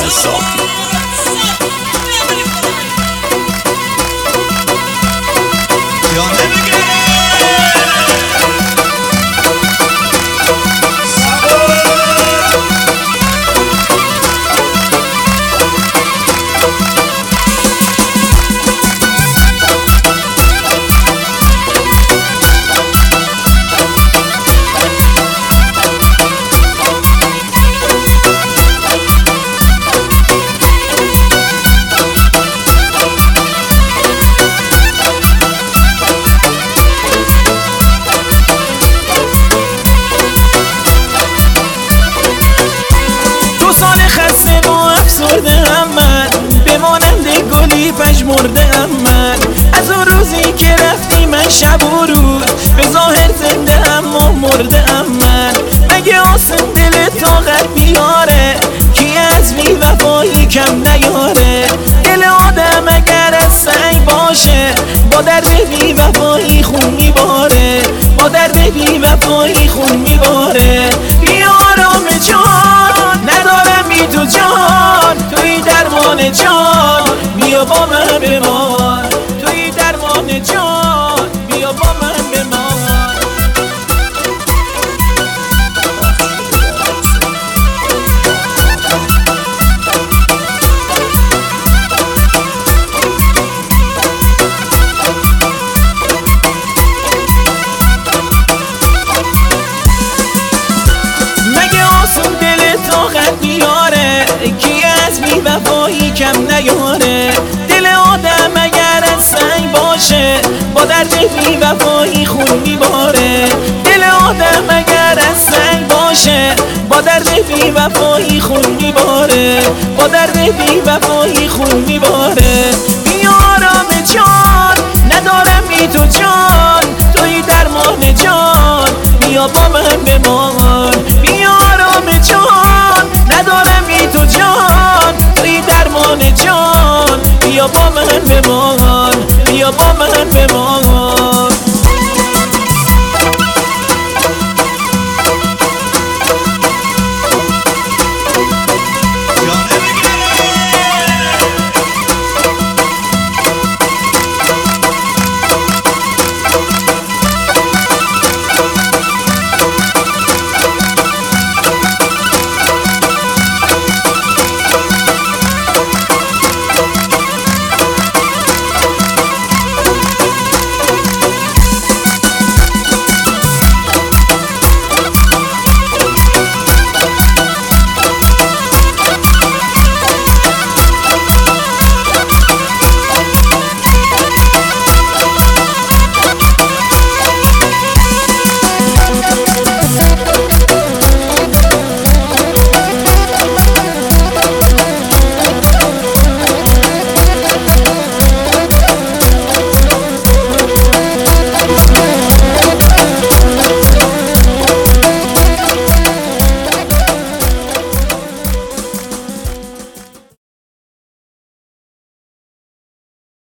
صافی. خسته و افسرده ام من، به مانند گلی پژمرده ام من. از اون روزی که رفتی من شب و روز به ظاهر زنده اما مرده ام من. مگه آسم دل طاقت بیاره کی از بی وفایی کم نیاره؟ دل آدم اگر از سنگ باشه با درد بی وفایی خون میباره، با درد بی وفایی خون میباره. بیا آرام جان ندارم بی تو جان، توی درمان جان بیا با من بمان، توی درمان جان بیا با من بمان. طاقت بیاره کی از بی وفایی کم نیاره؟ دل آدم اگر از سنگ باشه با درد بی وفایی خون میباره. دل آدم اگر از سنگ باشه با درد بی وفایی خون میباره، با درد بی وفایی خون میباره. بیا آرام جان ندارم بی تو جان، توی درمان جان بیا با من بمان،